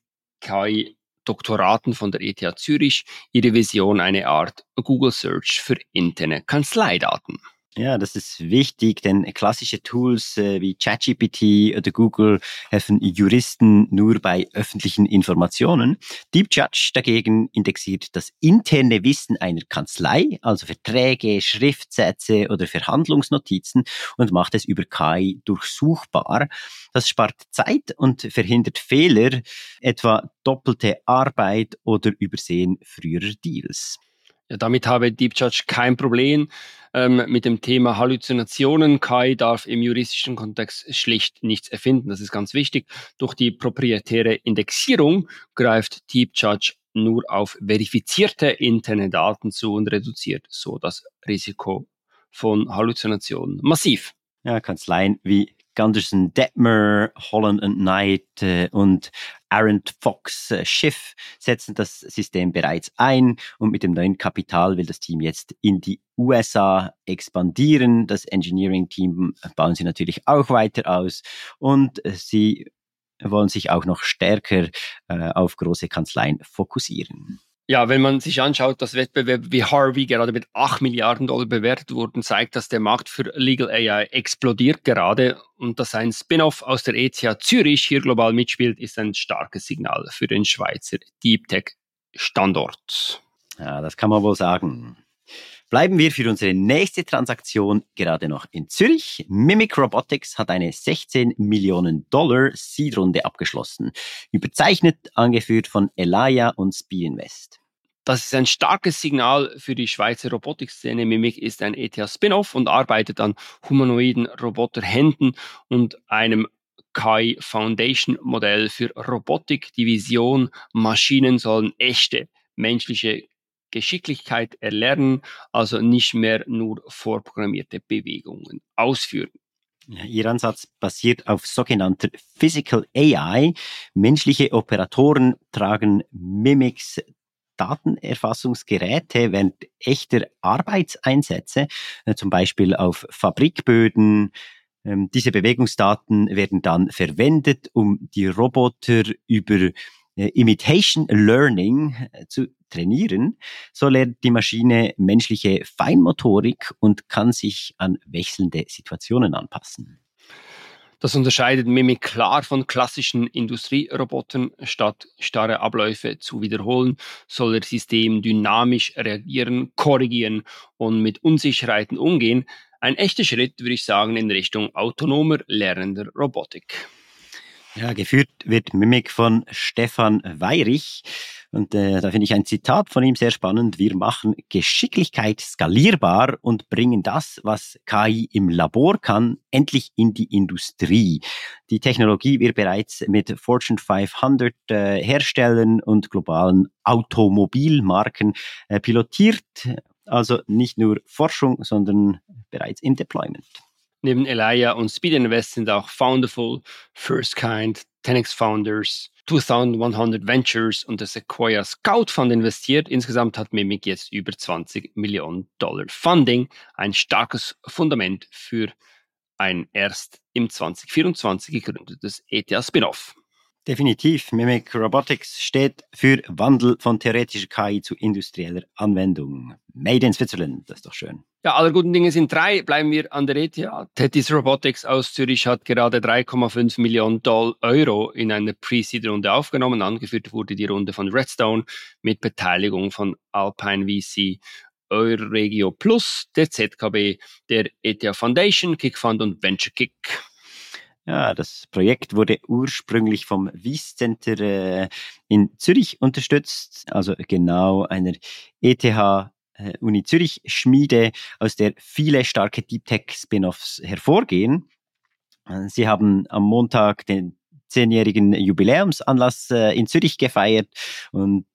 KI-Doktoraten von der ETH Zürich. Ihre Vision eine Art Google Search für interne Kanzleidaten. Ja, das ist wichtig, denn klassische Tools wie ChatGPT oder Google helfen Juristen nur bei öffentlichen Informationen. DeepJudge dagegen indexiert das interne Wissen einer Kanzlei, also Verträge, Schriftsätze oder Verhandlungsnotizen und macht es über KI durchsuchbar. Das spart Zeit und verhindert Fehler, etwa doppelte Arbeit oder Übersehen früherer Deals. Ja, damit habe DeepJudge kein Problem mit dem Thema Halluzinationen. KI darf im juristischen Kontext schlicht nichts erfinden. Das ist ganz wichtig. Durch die proprietäre Indexierung greift DeepJudge nur auf verifizierte interne Daten zu und reduziert so das Risiko von Halluzinationen massiv. Ja, Kanzleien wie Gunderson Detmer, Holland & Knight und Arent Fox Schiff setzen das System bereits ein und mit dem neuen Kapital will das Team jetzt in die USA expandieren. Das Engineering-Team bauen sie natürlich auch weiter aus und sie wollen sich auch noch stärker auf große Kanzleien fokussieren. Ja, wenn man sich anschaut, dass Wettbewerbe wie Harvey gerade mit $8 Milliarden bewertet wurden, zeigt, dass der Markt für Legal AI explodiert gerade und dass ein Spin-off aus der ETH Zürich hier global mitspielt, ist ein starkes Signal für den Schweizer Deep Tech-Standort. Ja, das kann man wohl sagen. Bleiben wir für unsere nächste Transaktion gerade noch in Zürich. Mimic Robotics hat eine $16 Millionen Seed-Runde abgeschlossen. Überzeichnet, angeführt von Elia und Speed Invest. Das ist ein starkes Signal für die Schweizer Robotikszene. Mimic ist ein ETH-Spin-off und arbeitet an humanoiden Roboterhänden und einem KI Foundation Modell für Robotik. Die Vision, Maschinen sollen echte menschliche Geschicklichkeit erlernen, also nicht mehr nur vorprogrammierte Bewegungen ausführen. Ihr Ansatz basiert auf sogenannter Physical AI. Menschliche Operatoren tragen Mimics Datenerfassungsgeräte während echter Arbeitseinsätze, zum Beispiel auf Fabrikböden. Diese Bewegungsdaten werden dann verwendet, um die Roboter über Imitation Learning zu trainieren. So lernt die Maschine menschliche Feinmotorik und kann sich an wechselnde Situationen anpassen. Das unterscheidet Mimic klar von klassischen Industrierobotern. Statt starre Abläufe zu wiederholen, soll das System dynamisch reagieren, korrigieren und mit Unsicherheiten umgehen. Ein echter Schritt, würde ich sagen, in Richtung autonomer lernender Robotik. Ja, geführt wird Mimic von Stefan Weyrich. Und da finde ich ein Zitat von ihm sehr spannend. Wir machen Geschicklichkeit skalierbar und bringen das, was KI im Labor kann, endlich in die Industrie. Die Technologie wird bereits mit Fortune 500 Herstellern und globalen Automobilmarken pilotiert. Also nicht nur Forschung, sondern bereits im Deployment. Neben Elia und Speed Invest sind auch Founderful, First Kind, 10x Founders, 2100 Ventures und der Sequoia Scout Fund investiert. Insgesamt hat Mimic jetzt über $20 Millionen Funding, ein starkes Fundament für ein erst im 2024 gegründetes ETH-Spin-off. Definitiv. Mimic Robotics steht für Wandel von theoretischer KI zu industrieller Anwendung. Made in Switzerland, das ist doch schön. Ja, aller guten Dinge sind 3. Bleiben wir an der ETH. Tethys Robotics aus Zürich hat gerade $3,5 Millionen in eine Pre-Seed-Runde aufgenommen. Angeführt wurde die Runde von Redstone mit Beteiligung von Alpine VC, Euregio Plus, der ZKB, der ETH Foundation, Kickfund und VentureKick. Ja, das Projekt wurde ursprünglich vom Wyss Center in Zürich unterstützt, also genau einer ETH Uni Zürich Schmiede, aus der viele starke Deep Tech Spin-offs hervorgehen. Sie haben am Montag den 15-jährigen Jubiläumsanlass in Zürich gefeiert und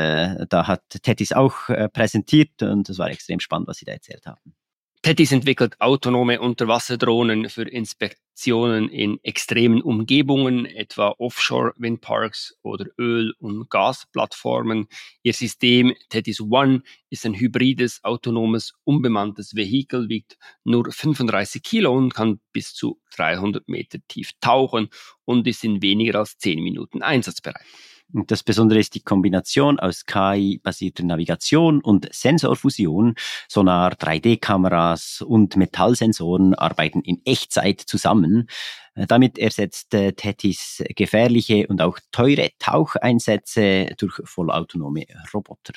da hat Tethys auch präsentiert und es war extrem spannend, was sie da erzählt haben. Tethys entwickelt autonome Unterwasserdrohnen für Inspektionen in extremen Umgebungen, etwa Offshore-Windparks oder Öl- und Gasplattformen. Ihr System Tethys One ist ein hybrides, autonomes, unbemanntes Vehikel, wiegt nur 35 Kilo und kann bis zu 300 Meter tief tauchen und ist in weniger als 10 Minuten einsatzbereit. Und das Besondere ist die Kombination aus KI-basierter Navigation und Sensorfusion. Sonar, 3D-Kameras und Metallsensoren arbeiten in Echtzeit zusammen. Damit ersetzt Tethys gefährliche und auch teure Taucheinsätze durch vollautonome Roboter.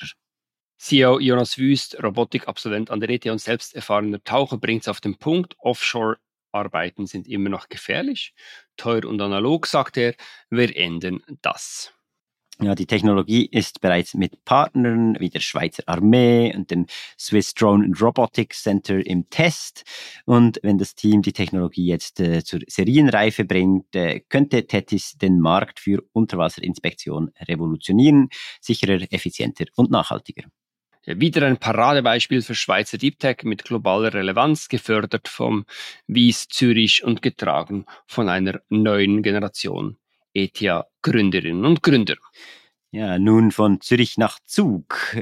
CEO Jonas Wüst, Robotikabsolvent an der ETH und selbst erfahrener Taucher, bringt es auf den Punkt: Offshore-Arbeiten sind immer noch gefährlich, teuer und analog, sagt er. Wir ändern das. Ja, die Technologie ist bereits mit Partnern wie der Schweizer Armee und dem Swiss Drone Robotics Center im Test. Und wenn das Team die Technologie jetzt zur Serienreife bringt, könnte Tethys den Markt für Unterwasserinspektion revolutionieren, sicherer, effizienter und nachhaltiger. Ja, wieder ein Paradebeispiel für Schweizer Deep Tech mit globaler Relevanz, gefördert vom Wyss Zürich und getragen von einer neuen Generation ETH-Gründerinnen und Gründer. Ja, nun von Zürich nach Zug.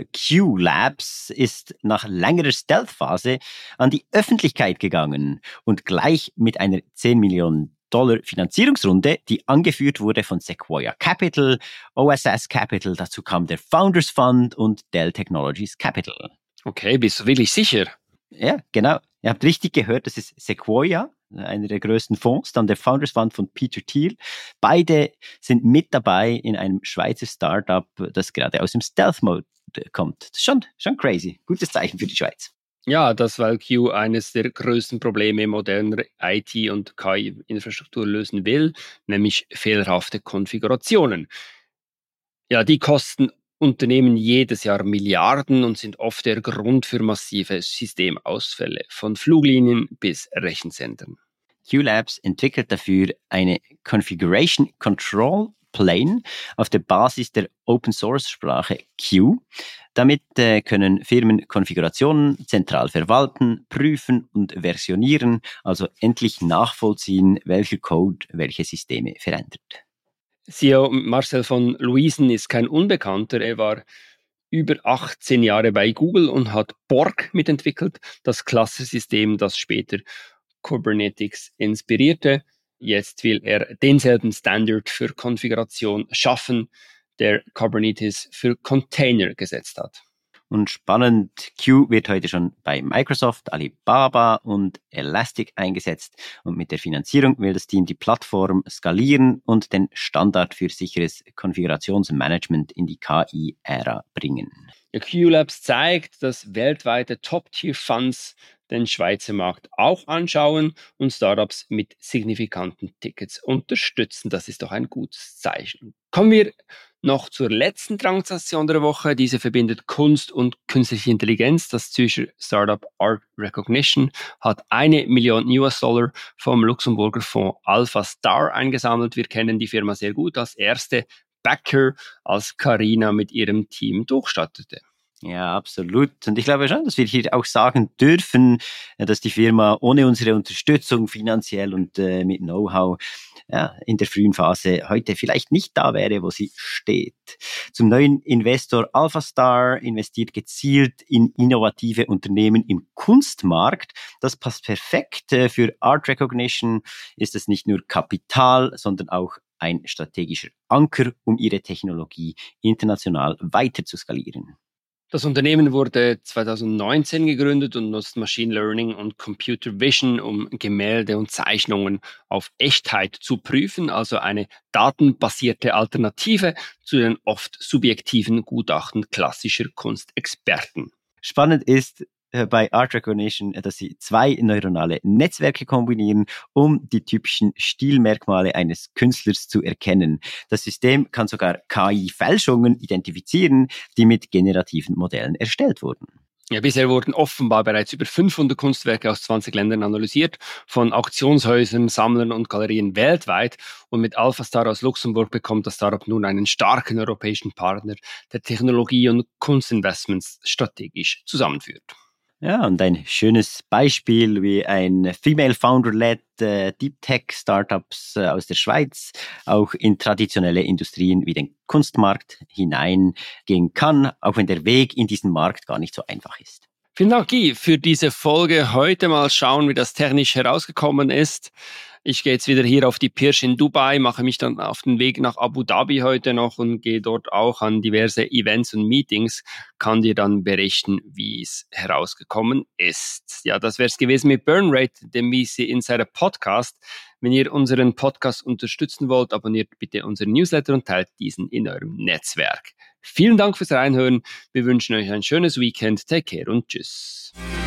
Q-Labs ist nach längerer Stealth-Phase an die Öffentlichkeit gegangen und gleich mit einer 10 Millionen Dollar Finanzierungsrunde, die angeführt wurde von Sequoia Capital, OSS Capital, dazu kam der Founders Fund und Dell Technologies Capital. Okay, bist du wirklich sicher? Ja, genau. Ihr habt richtig gehört, das ist Sequoia, einer der größten Fonds, dann der Founders Fund von Peter Thiel. Beide sind mit dabei in einem Schweizer Startup, das gerade aus dem Stealth-Mode kommt. Das ist schon crazy. Gutes Zeichen für die Schweiz. Ja, das, weil Q eines der größten Probleme moderner IT- und KI-Infrastruktur lösen will, nämlich fehlerhafte Konfigurationen. Ja, die kosten Unternehmen jedes Jahr Milliarden und sind oft der Grund für massive Systemausfälle, von Fluglinien bis Rechenzentren. Q-Labs entwickelt dafür eine Configuration Control Plane auf der Basis der Open-Source-Sprache Q. Damit können Firmen Konfigurationen zentral verwalten, prüfen und versionieren, also endlich nachvollziehen, welcher Code welche Systeme verändert. CEO Marcel von Luisen ist kein Unbekannter. Er war über 18 Jahre bei Google und hat Borg mitentwickelt, das Cluster-System, das später Kubernetes inspirierte. Jetzt will er denselben Standard für Konfiguration schaffen, der Kubernetes für Container gesetzt hat. Und spannend, Q wird heute schon bei Microsoft, Alibaba und Elastic eingesetzt. Und mit der Finanzierung will das Team die Plattform skalieren und den Standard für sicheres Konfigurationsmanagement in die KI-Ära bringen. Q-Labs zeigt, dass weltweite Top-Tier-Funds den Schweizer Markt auch anschauen und Startups mit signifikanten Tickets unterstützen. Das ist doch ein gutes Zeichen. Kommen wir noch zur letzten Transaktion der Woche. Diese verbindet Kunst und künstliche Intelligenz. Das Zürcher Startup Art Recognition hat $1 Million vom Luxemburger Fonds Alpha Star eingesammelt. Wir kennen die Firma sehr gut als erste Backer, als Carina mit ihrem Team durchstartete. Ja, absolut. Und ich glaube schon, dass wir hier auch sagen dürfen, dass die Firma ohne unsere Unterstützung finanziell und mit Know-how in der frühen Phase heute vielleicht nicht da wäre, wo sie steht. Zum neuen Investor AlphaStar investiert gezielt in innovative Unternehmen im Kunstmarkt. Das passt perfekt. Für Art Recognition ist es nicht nur Kapital, sondern auch ein strategischer Anker, um ihre Technologie international weiter zu skalieren. Das Unternehmen wurde 2019 gegründet und nutzt Machine Learning und Computer Vision, um Gemälde und Zeichnungen auf Echtheit zu prüfen, also eine datenbasierte Alternative zu den oft subjektiven Gutachten klassischer Kunstexperten. Spannend ist bei Art Recognition, dass sie 2 neuronale Netzwerke kombinieren, um die typischen Stilmerkmale eines Künstlers zu erkennen. Das System kann sogar KI-Fälschungen identifizieren, die mit generativen Modellen erstellt wurden. Ja, bisher wurden offenbar bereits über 500 Kunstwerke aus 20 Ländern analysiert, von Auktionshäusern, Sammlern und Galerien weltweit. Und mit AlphaStar aus Luxemburg bekommt das Startup nun einen starken europäischen Partner, der Technologie- und Kunstinvestments strategisch zusammenführt. Ja, und ein schönes Beispiel, wie ein Female Founder-led Deep Tech Startups aus der Schweiz auch in traditionelle Industrien wie den Kunstmarkt hineingehen kann, auch wenn der Weg in diesen Markt gar nicht so einfach ist. Vielen Dank, Guy, für diese Folge. Heute mal schauen, wie das technisch herausgekommen ist. Ich gehe jetzt wieder hier auf die Pirsch in Dubai, mache mich dann auf den Weg nach Abu Dhabi heute noch und gehe dort auch an diverse Events und Meetings, kann dir dann berichten, wie es herausgekommen ist. Ja, das wäre es gewesen mit Burnrate, dem VC Insider Podcast. Wenn ihr unseren Podcast unterstützen wollt, abonniert bitte unseren Newsletter und teilt diesen in eurem Netzwerk. Vielen Dank fürs Reinhören. Wir wünschen euch ein schönes Weekend. Take care und tschüss.